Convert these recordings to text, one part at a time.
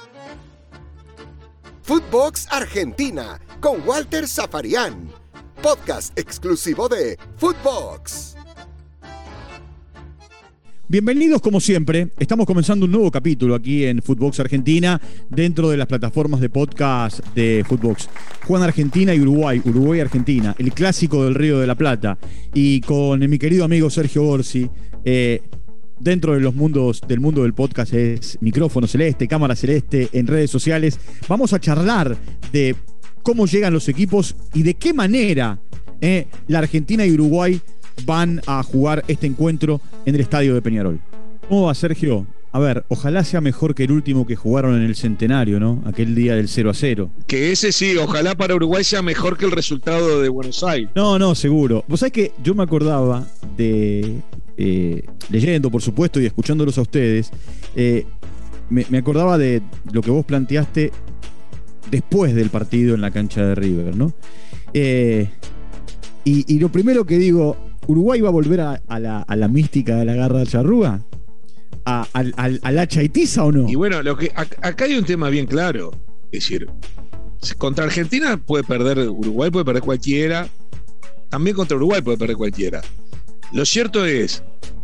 Footbox Argentina con Walter Zafarian, podcast exclusivo de Footbox. Bienvenidos como siempre, estamos comenzando un nuevo capítulo aquí en Footbox Argentina dentro de las plataformas de podcast de Footbox. Juegan Argentina y Uruguay, Uruguay-Argentina, el clásico del Río de la Plata, y con mi querido amigo Sergio Gorsi, dentro de del mundo del podcast es micrófono celeste, cámara celeste, en redes sociales. Vamos a charlar de cómo llegan los equipos y de qué manera la Argentina y Uruguay van a jugar este encuentro en el estadio de Peñarol. ¿Cómo va, Sergio? A ver, ojalá sea mejor que el último que jugaron en el Centenario, ¿no? Aquel día del 0-0. Que ese sí, ojalá para Uruguay sea mejor que el resultado de Buenos Aires. No, seguro. Vos sabés que yo me acordaba de, leyendo, por supuesto, y escuchándolos a ustedes, me acordaba de lo que vos planteaste después del partido en la cancha de River, ¿no? Y lo primero que digo, ¿Uruguay va a volver a la mística de la garra de charrúa? ¿A la chaitiza o no? Y bueno, acá hay un tema bien claro. Es decir, contra Argentina puede perder Uruguay, puede perder cualquiera. También contra Uruguay puede perder cualquiera. Lo cierto es,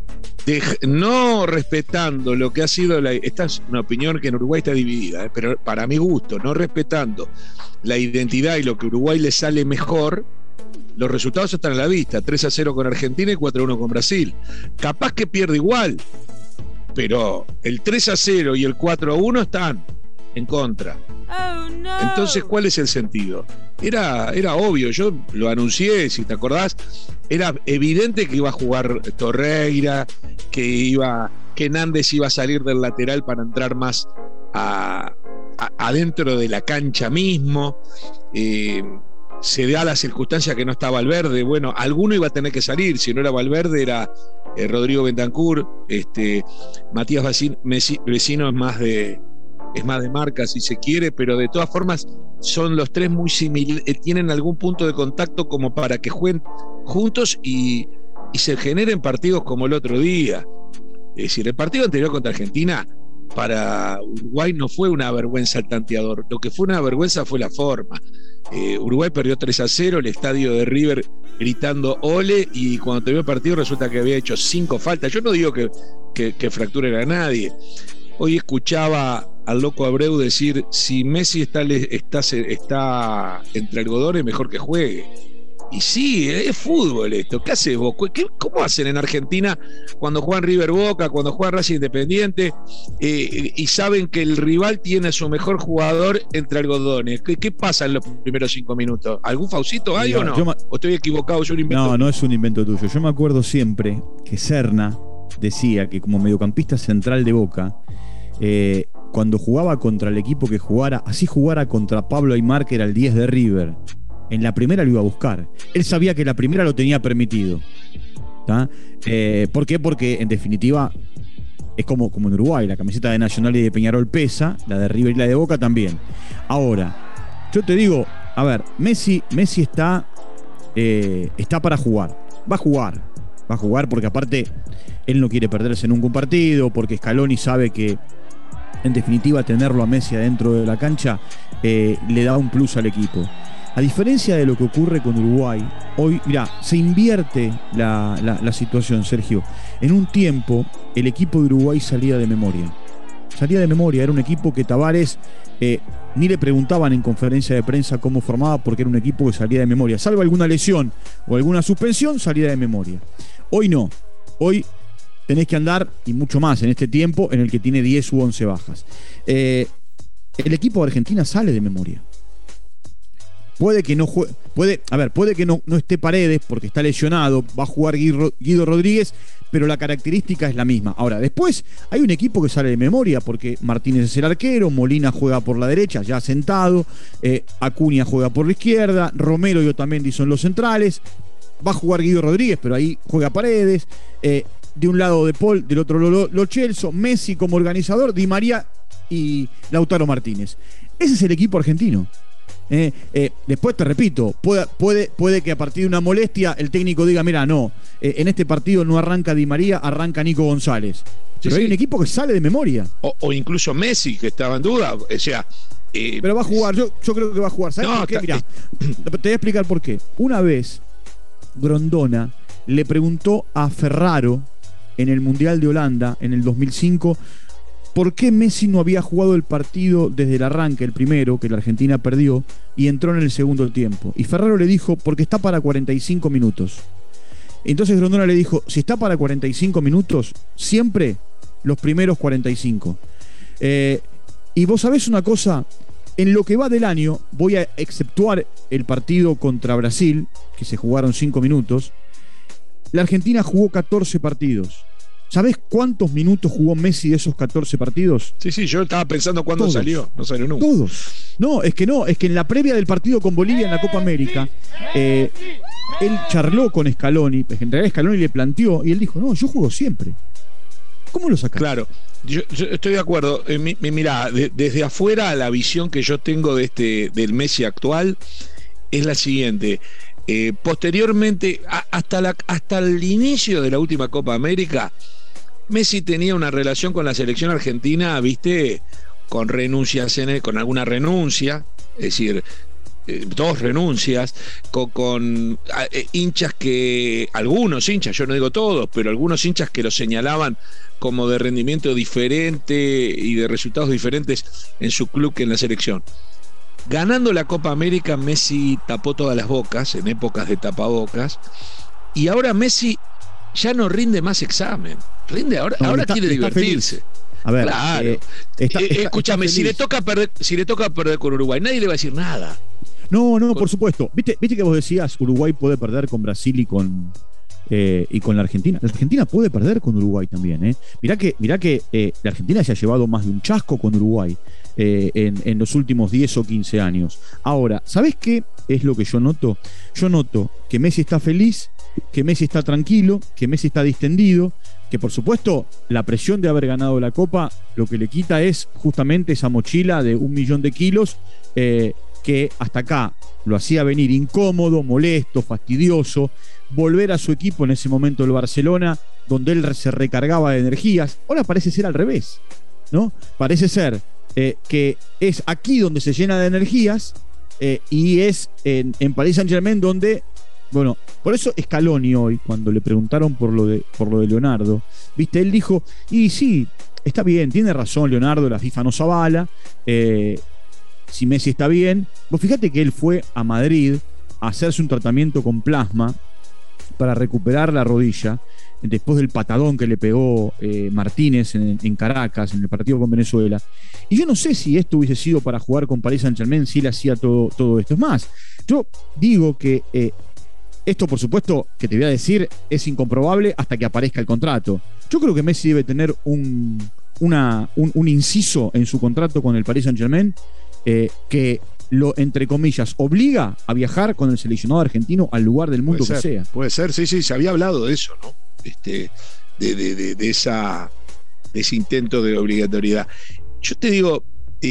no respetando lo que ha sido esta es una opinión que en Uruguay está dividida, pero para mi gusto, no respetando la identidad y lo que a Uruguay le sale mejor, los resultados están a la vista: 3-0 con Argentina y 4-1 con Brasil. Capaz que pierde igual, pero el 3-0 y el 4-1 están en contra. Oh, no. Entonces, ¿cuál es el sentido? Era obvio, yo lo anuncié, si te acordás, era evidente que iba a jugar Torreira, que Nández iba a salir del lateral para entrar más adentro de la cancha mismo. Se da la circunstancia que no está Valverde. Bueno, alguno iba a tener que salir. Si no era Valverde, era Rodrigo Bentancur. Matías Vecino es más de marca, si se quiere, pero de todas formas son los tres muy similares, tienen algún punto de contacto como para que jueguen juntos y se generen partidos como el otro día. Es decir, el partido anterior contra Argentina para Uruguay no fue una vergüenza al tanteador. Lo que fue una vergüenza fue la forma. Uruguay perdió 3-0, el estadio de River gritando ole, y cuando terminó el partido resulta que había hecho 5 faltas. Yo no digo que fracturen a nadie. Hoy escuchaba al loco Abreu decir: si Messi está entre algodones, mejor que juegue. Y sí, es fútbol esto. ¿Qué haces vos? ¿Cómo hacen en Argentina cuando juegan River Boca, cuando juegan Racing Independiente, y saben que el rival tiene a su mejor jugador entre algodones? ¿Qué pasa en los primeros 5 minutos? ¿Algún faucito hay o no? ¿O estoy equivocado? Yo lo invento. No es un invento tuyo. Yo me acuerdo siempre que Serna decía que como mediocampista central de Boca, cuando jugaba contra el equipo que jugara, así jugara contra Pablo Aimar, que era el 10 de River, en la primera lo iba a buscar. Él sabía que la primera lo tenía permitido. ¿Por qué? Porque en definitiva es como en Uruguay, la camiseta de Nacional y de Peñarol pesa, la de River y la de Boca también. Ahora, yo te digo, a ver, Messi está para jugar. Va a jugar porque aparte él no quiere perderse en ningún partido, porque Scaloni sabe que en definitiva tenerlo a Messi adentro de la cancha le da un plus al equipo. A diferencia de lo que ocurre con Uruguay, hoy, mirá, se invierte la situación, Sergio. En un tiempo, el equipo de Uruguay salía de memoria. Era un equipo que Tavares ni le preguntaban en conferencia de prensa cómo formaba, porque era un equipo que salía de memoria. Salvo alguna lesión o alguna suspensión, salía de memoria. Hoy no. Hoy tenés que andar, y mucho más en este tiempo en el que tiene 10 u 11 bajas. El equipo de Argentina sale de memoria. Puede que no juegue, puede que no esté Paredes porque está lesionado, va a jugar Guido Rodríguez, pero la característica es la misma. Ahora, después hay un equipo que sale de memoria porque Martínez es el arquero, Molina juega por la derecha, ya sentado, Acuña juega por la izquierda, Romero y Otamendi son los centrales, va a jugar Guido Rodríguez, pero ahí juega Paredes, de un lado De Paul, del otro Lo Celso, Messi como organizador, Di María y Lautaro Martínez. Ese es el equipo argentino. Después te repito, puede que a partir de una molestia el técnico diga, mira, no, en este partido no arranca Di María, arranca Nico González. Pero hay un equipo que sale de memoria. O incluso Messi, que estaba en duda. O sea. Pero va a jugar, yo creo que va a jugar. ¿Sabes por qué? Mirá, te voy a explicar por qué. Una vez, Grondona le preguntó a Ferraro en el Mundial de Holanda, en el 2005, por qué Messi no había jugado el partido desde el arranque, el primero, que la Argentina perdió, y entró en el segundo tiempo. Y Ferraro le dijo, porque está para 45 minutos. Entonces Grondona le dijo, si está para 45 minutos, siempre los primeros 45. Y vos sabés una cosa, en lo que va del año, voy a exceptuar el partido contra Brasil, que se jugaron 5 minutos, la Argentina jugó 14 partidos. ¿Sabés cuántos minutos jugó Messi de esos 14 partidos? Sí, yo estaba pensando cuándo salió. No salió nunca. Todos. No, es que en la previa del partido con Bolivia en la Copa América, él charló con Scaloni, en realidad Scaloni le planteó, y él dijo, no, yo juego siempre. ¿Cómo lo sacás? Claro, yo estoy de acuerdo. Mirá, desde afuera la visión que yo tengo del Messi actual es la siguiente. Posteriormente, hasta el inicio de la última Copa América, Messi tenía una relación con la selección argentina, viste, con renuncias, con alguna renuncia, es decir, 2 renuncias, con hinchas algunos hinchas, yo no digo todos, pero algunos hinchas que lo señalaban como de rendimiento diferente y de resultados diferentes en su club que en la selección. Ganando la Copa América, Messi tapó todas las bocas, en épocas de tapabocas, y ahora Messi ya no rinde más examen, ahora quiere divertirse. Feliz. A ver, claro. Escúchame, si le toca perder con Uruguay, nadie le va a decir nada. No, por supuesto. ¿Viste que vos decías Uruguay puede perder con Brasil y con la Argentina? La Argentina puede perder con Uruguay también. Mirá que la Argentina se ha llevado más de un chasco con Uruguay en los últimos 10 o 15 años. Ahora, ¿sabés qué es lo que yo noto? Yo noto que Messi está feliz, que Messi está tranquilo, que Messi está distendido, que por supuesto la presión de haber ganado la Copa lo que le quita es justamente esa mochila de 1 millón de kilos que hasta acá lo hacía venir incómodo, molesto, fastidioso, volver a su equipo en ese momento el Barcelona, donde él se recargaba de energías. Ahora parece ser al revés, ¿no? Parece ser que es aquí donde se llena de energías y es en Paris Saint-Germain donde, bueno, por eso Scaloni hoy, cuando le preguntaron por lo de Leonardo, viste, él dijo, y sí, está bien, tiene razón Leonardo, la FIFA nos avala, si Messi está bien. Vos fíjate que él fue a Madrid a hacerse un tratamiento con plasma para recuperar la rodilla después del patadón que le pegó Martínez en Caracas en el partido con Venezuela. Y yo no sé si esto hubiese sido para jugar con Paris Saint-Germain, si él hacía todo esto. Es más, yo digo que esto, por supuesto, que te voy a decir, es incomprobable hasta que aparezca el contrato. Yo creo que Messi debe tener un inciso en su contrato con el Paris Saint-Germain que lo, entre comillas, obliga a viajar con el seleccionado argentino al lugar del mundo que sea. Puede ser, sí, se había hablado de eso, ¿no? De ese intento de obligatoriedad. Yo te digo,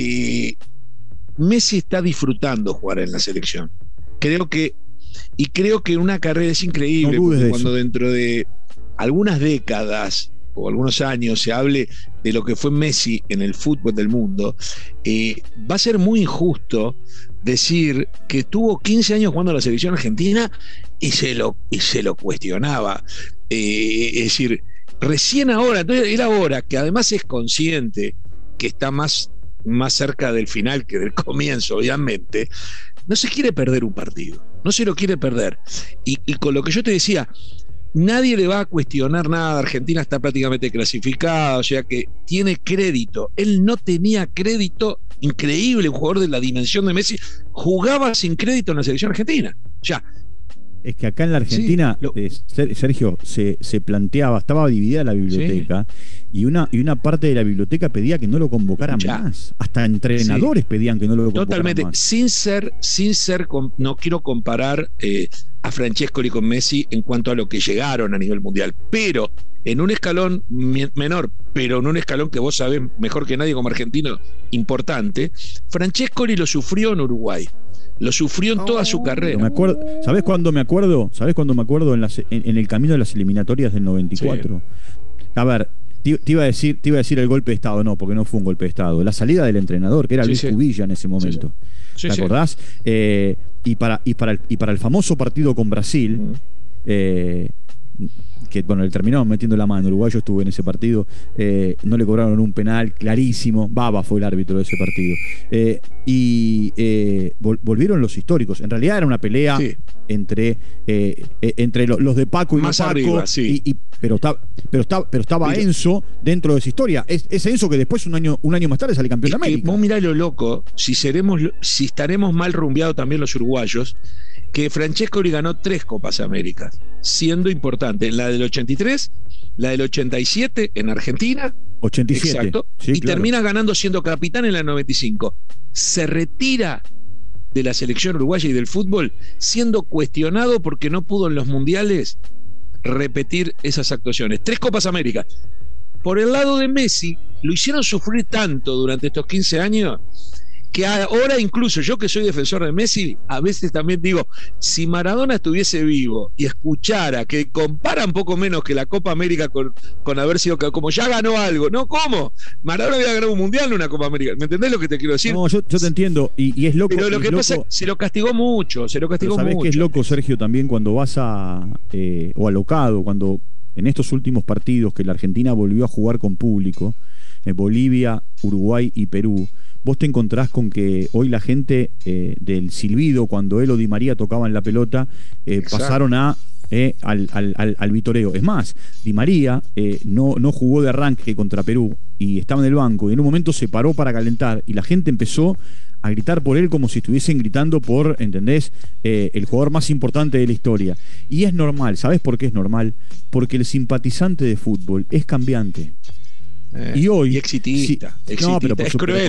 Messi está disfrutando jugar en la selección. Creo que una carrera es increíble, no porque cuando dentro de algunas décadas o algunos años se hable de lo que fue Messi en el fútbol del mundo, va a ser muy injusto decir que tuvo 15 años jugando en la selección argentina y se lo cuestionaba. Es decir, recién ahora, entonces él ahora, que además es consciente que está más cerca del final que del comienzo, obviamente, no se quiere perder un partido, no se lo quiere perder. Y con lo que yo te decía, nadie le va a cuestionar nada. Argentina está prácticamente clasificada, o sea que tiene crédito. Él no tenía crédito, increíble, un jugador de la dimensión de Messi jugaba sin crédito en la selección argentina. Ya. Es que acá en la Argentina, Sergio, se planteaba, estaba dividida la biblioteca, y una parte de la biblioteca pedía que no lo convocaran más. Hasta entrenadores pedían que no lo convocaran totalmente, más. Sin ser, no quiero comparar a Francescoli con Messi en cuanto a lo que llegaron a nivel mundial, pero en un escalón menor, pero en un escalón que vos sabés mejor que nadie como argentino, importante, Francescoli lo sufrió en Uruguay. Lo sufrió en toda su carrera. ¿Sabés cuándo me acuerdo? ¿Sabés cuándo me acuerdo? En el camino de las eliminatorias del 94. Sí. A ver, te iba a decir el golpe de Estado, no, porque no fue un golpe de Estado. La salida del entrenador, que era Luis Cubilla en ese momento. Sí. ¿Te acordás? Y para el famoso partido con Brasil, que bueno, le terminaron metiendo la mano. Uruguay, yo estuve en ese partido, no le cobraron un penal clarísimo. Baba fue el árbitro de ese partido. Volvieron los históricos. En realidad era una pelea entre los de Paco y más no Paco, arriba, sí. pero estaba Enzo dentro de esa historia. Es Enzo que después un año más tarde sale campeón de América. Vos mirá lo loco, si estaremos mal rumbeados también los uruguayos, que Francescoli ganó 3 Copas Américas, siendo importante, la del 83, la del 87 en Argentina, 87, exacto, sí, y termina ganando siendo capitán en la 95. Se retira de la selección uruguaya y del fútbol siendo cuestionado porque no pudo en los mundiales repetir esas actuaciones. 3 Copas Américas. Por el lado de Messi, lo hicieron sufrir tanto durante estos 15 años que ahora incluso yo que soy defensor de Messi, a veces también digo, si Maradona estuviese vivo y escuchara que compara un poco menos que la Copa América con haber sido, como ya ganó algo, ¿no? ¿Cómo? Maradona había ganado un mundial, no una Copa América. ¿Me entendés lo que te quiero decir? No, yo te entiendo, y es loco. Pero lo que pasa es que se lo castigó mucho, ¿Sabés qué es loco, Sergio, también cuando vas o alocado, cuando en estos últimos partidos que la Argentina volvió a jugar con público, Bolivia, Uruguay y Perú, vos te encontrás con que hoy la gente del silbido, cuando él o Di María tocaban la pelota, pasaron al vitoreo. Es más, Di María no jugó de arranque contra Perú y estaba en el banco, y en un momento se paró para calentar y la gente empezó a gritar por él como si estuviesen gritando por, ¿entendés? El jugador más importante de la historia. Y es normal, ¿sabés por qué es normal? Porque el simpatizante de fútbol es cambiante. Y hoy, exitista. No, pero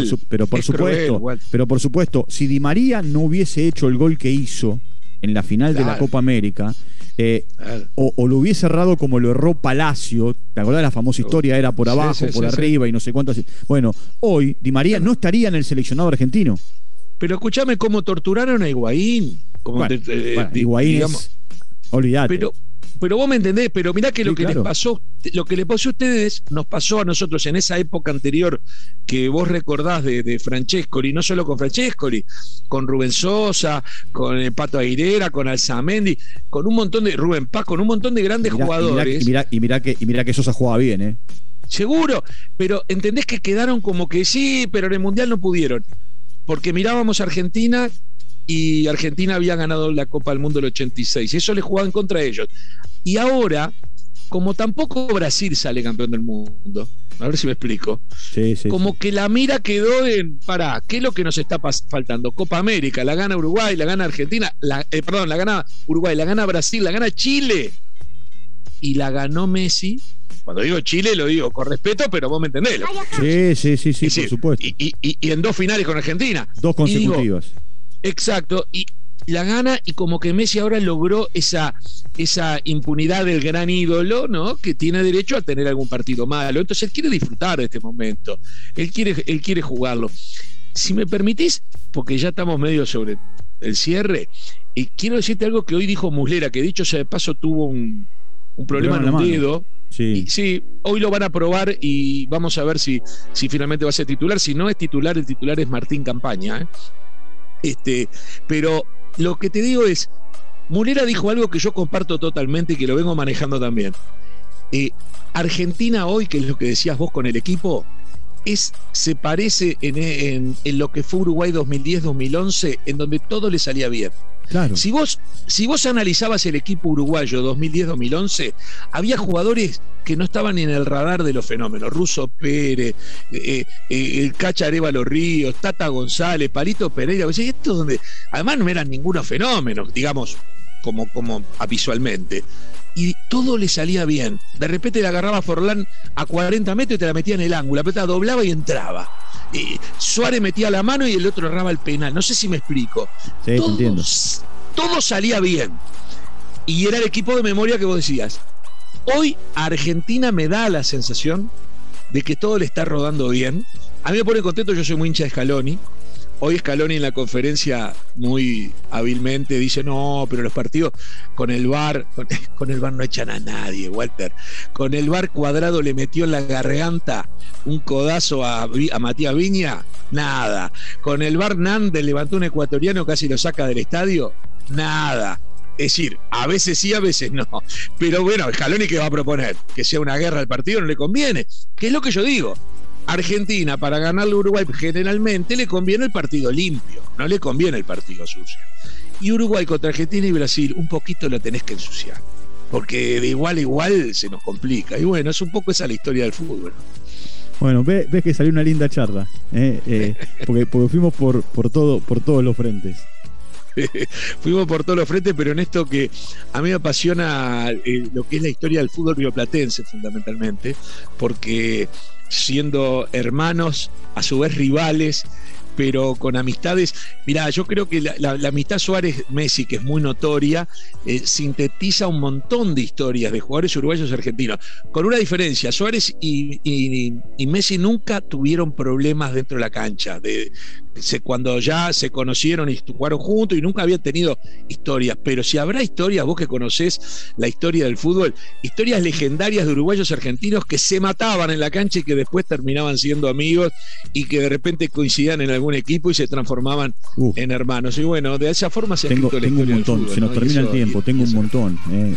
por supuesto, si Di María no hubiese hecho el gol que hizo en la final de la Copa América, o lo hubiese errado como lo erró Palacio, ¿te acordás de la famosa historia? Era por abajo, por arriba y no sé cuántas. Bueno, hoy Di María no estaría en el seleccionado argentino. Pero escuchame cómo torturaron a Higuaín. Higuaín digamos, olvidate. Pero vos me entendés, pero mirá que lo que les pasó a ustedes, nos pasó a nosotros en esa época anterior que vos recordás de Francescoli, no solo con Francescoli, con Rubén Sosa, con el Pato Aguilera, con Alzamendi, con un montón de Rubén Paz, con un montón de grandes jugadores. Y mirá que Sosa jugaba bien, Seguro, pero entendés que quedaron como que sí, pero en el Mundial no pudieron. Porque mirábamos a Argentina y Argentina había ganado la Copa del Mundo del 86, y eso le jugaban contra ellos. Y ahora, como tampoco Brasil sale campeón del mundo, a ver si me explico, como que la mira quedó en, ¿qué es lo que nos está faltando? Copa América, la gana Uruguay, la gana Argentina, la gana Uruguay, la gana Brasil, la gana Chile, y la ganó Messi. Cuando digo Chile lo digo con respeto, pero vos me entendés. Sí, por supuesto. Y en 2 finales con Argentina. 2 consecutivas. Exacto, y la gana, y como que Messi ahora logró esa impunidad del gran ídolo, ¿no? Que tiene derecho a tener algún partido malo. Entonces él quiere disfrutar de este momento, él quiere jugarlo. Si me permitís, porque ya estamos medio sobre el cierre, y quiero decirte algo que hoy dijo Muslera, que dicho sea de paso tuvo un problema en un dedo. Sí, hoy lo van a probar y vamos a ver si finalmente va a ser titular. Si no es titular, el titular es Martín Campaña, pero lo que te digo es, Muslera dijo algo que yo comparto totalmente y que lo vengo manejando también. Argentina hoy, que es lo que decías vos con el equipo, se parece en lo que fue Uruguay 2010-2011, en donde todo le salía bien. Claro. Si vos analizabas el equipo uruguayo 2010-2011, había jugadores que no estaban ni en el radar de los fenómenos. Russo Pérez, el Cacha Arévalo Ríos, Tata González, Palito Pereira. Esto donde además no eran ningunos fenómenos, digamos, como visualmente. Y todo le salía bien. De repente le agarraba a Forlán a 40 metros y te la metía en el ángulo. La pelota doblaba y entraba. Suárez metía la mano y el otro erraba el penal. No sé si me explico. Sí, entiendo. Todo salía bien. y era el equipo de memoria que vos decías. Hoy Argentina me da la sensación de que todo le está rodando bien. A mí me pone contento, yo soy muy hincha de Scaloni. Hoy Scaloni en la conferencia muy hábilmente dice, no, pero los partidos con el VAR no echan a nadie, Walter. Con el VAR Cuadrado le metió en la garganta un codazo a Matías Viña, nada. Con el VAR Nández levantó un ecuatoriano, casi lo saca del estadio, nada. Es decir, a veces sí, a veces no. Pero bueno, Scaloni, ¿qué va a proponer? Que sea una guerra al partido, no le conviene. ¿Qué es lo que yo digo? Argentina, para ganarle a Uruguay, generalmente le conviene el partido limpio, no le conviene el partido sucio. Y Uruguay contra Argentina y Brasil, un poquito lo tenés que ensuciar, porque de igual a igual se nos complica. Y bueno, es un poco esa la historia del fútbol. Bueno, ves que salió una linda charla, porque fuimos por todos los frentes. Fuimos por todos los frentes, pero en esto que a mí me apasiona lo que es la historia del fútbol rioplatense, fundamentalmente, porque siendo hermanos, a su vez rivales, pero con amistades. Mirá, yo creo que la amistad Suárez-Messi, que es muy notoria, sintetiza un montón de historias de jugadores uruguayos y argentinos, con una diferencia: Suárez y Messi nunca tuvieron problemas dentro de la cancha, cuando ya se conocieron y jugaron juntos, y nunca habían tenido historias. Pero si habrá historias, vos que conocés la historia del fútbol, historias legendarias de uruguayos y argentinos que se mataban en la cancha y que después terminaban siendo amigos y que de repente coincidían en algún equipo y se transformaban en hermanos. Y bueno, de esa forma se ha escrito la historia del fútbol. Se nos termina el tiempo, tengo un montón.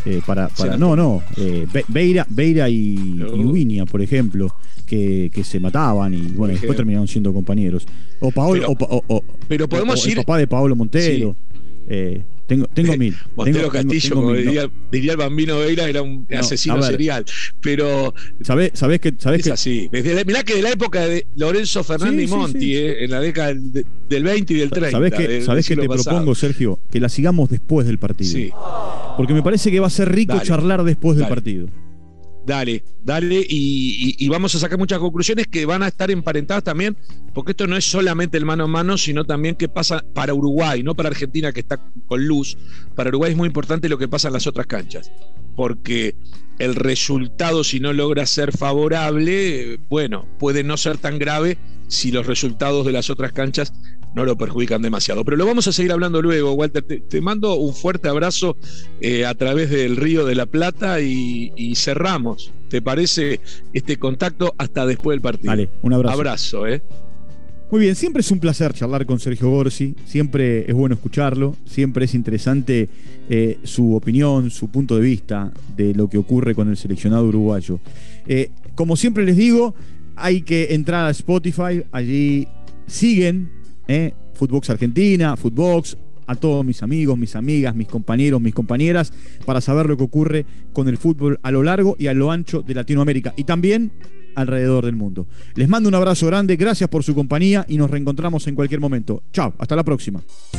Beira y Ubiña, por ejemplo, que se mataban y bueno, después terminaron siendo compañeros. O Paolo, pero podemos ir. El papá de Paolo Montero. Sí. Tengo mil. Montero Castillo, como diría el Bambino Veira, era un asesino serial. Pero ¿sabés que así? Mirá que de la época de Lorenzo Fernández y Monti, en la década del 20 y del 30. ¿Sabés que te propongo, Sergio? Que la sigamos después del partido. Sí. Porque me parece que va a ser rico charlar después del partido. Dale, y vamos a sacar muchas conclusiones que van a estar emparentadas también, porque esto no es solamente el mano a mano, sino también qué pasa para Uruguay, no para Argentina, que está con luz. Para Uruguay es muy importante lo que pasa en las otras canchas, porque el resultado, si no logra ser favorable, bueno, puede no ser tan grave si los resultados de las otras canchas no lo perjudican demasiado. Pero lo vamos a seguir hablando luego, Walter. Te mando un fuerte abrazo a través del Río de la Plata y cerramos, ¿te parece? Este contacto hasta después del partido. Vale, un abrazo. Abrazo, Muy bien, siempre es un placer charlar con Sergio Gorsi, siempre es bueno escucharlo, siempre es interesante su opinión, su punto de vista de lo que ocurre con el seleccionado uruguayo. Como siempre les digo, hay que entrar a Spotify, allí siguen Footbox Argentina, Footbox, a todos mis amigos, mis amigas, mis compañeros, mis compañeras, para saber lo que ocurre con el fútbol a lo largo y a lo ancho de Latinoamérica y también alrededor del mundo. Les mando un abrazo grande, gracias por su compañía y nos reencontramos en cualquier momento. Chao, hasta la próxima.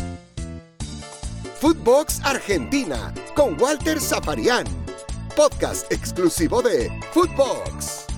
Footbox Argentina con Walter Safarian, podcast exclusivo de Footbox.